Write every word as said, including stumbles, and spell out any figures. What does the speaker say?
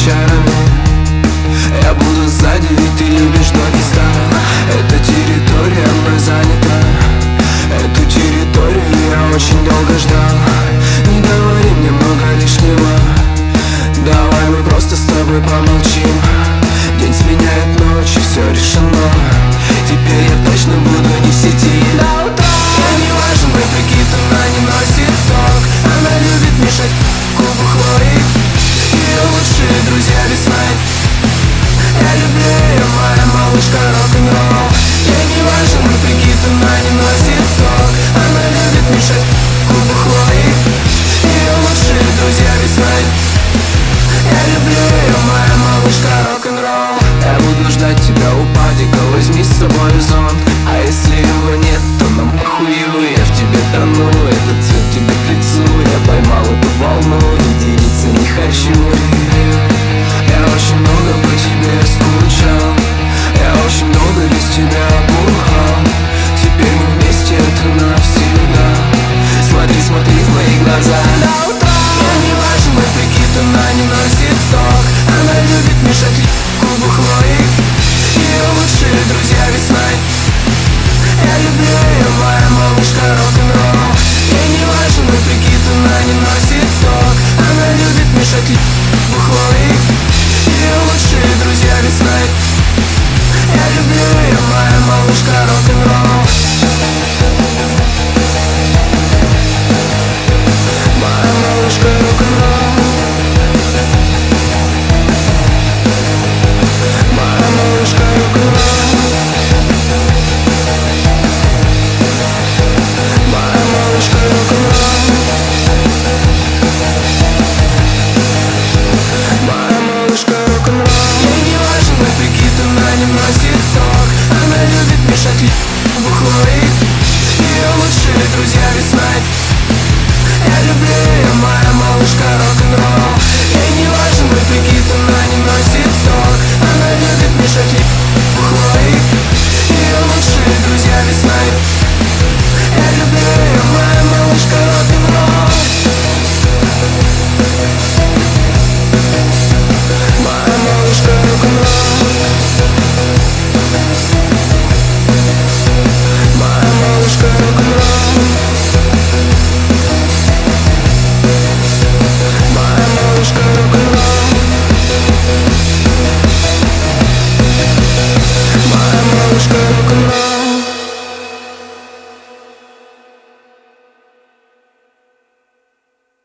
чарами. Я буду сзади, ведь ты любишь Дагестан. Эта территория мной занята. Эту территорию я очень долго ждал. Не говори мне много лишнего. Давай мы просто с тобой помолчим. День сменяет ночь, и все решено. Теперь я точно буду не в сети до утра. Я не важен, мой прикид, она не носит сок. Она любит мешать кубу Хлои. Ее лучшие друзья весна. Я люблю ее, моя малышка рок-н-ролл. Я не важен, мой прикид, она не носит сок. Она любит мешать кубу Хлои. Ее лучшие друзья весна. Я люблю ее, моя малышка рок-н-ролл. Я буду ждать тебя у падика, возьми с собой зонт. А если его нет, то нам похую, я в тебе тону. Этот цвет тебе к лицу, я поймал эту волну. И делиться не хочу. Я очень много по тебе скучал. Я очень долго без тебя бухал. Теперь мы вместе, это навсегда. Смотри, смотри в мои глаза до утра. Я не важен, мой прикид, она не носит сок. Она любит мешать кубу Хлои. Ее лучшие друзья весна. Я люблю ее, моя малышка рок-н-ролл. Я не важен, мой прикид, она не носит сок. Она любит мешать кубу Хлои. Ее лучшие друзья весна. Я люблю ее, моя малышка рок-н-ролл. Моя малышка рок-н-ролл. Моя малышка рок-н-ролл. Моя малышка рок-н-ролл. Моя малышка рок-н-ролл. Я не важен, мой прикид, она не носит сок. Она любит мешать кубу Хлои. Ее лучшие друзья весна. Я люблю ее, моя малышка рок-н-ролл. Я не важен, мой прикид, она не носит сок. Она любит мешать кубу Хлои. Ее лучшие друзья весна. Я люблю ее, моя малышка рок-н-ролл. Моя малышка рок-н-ролл.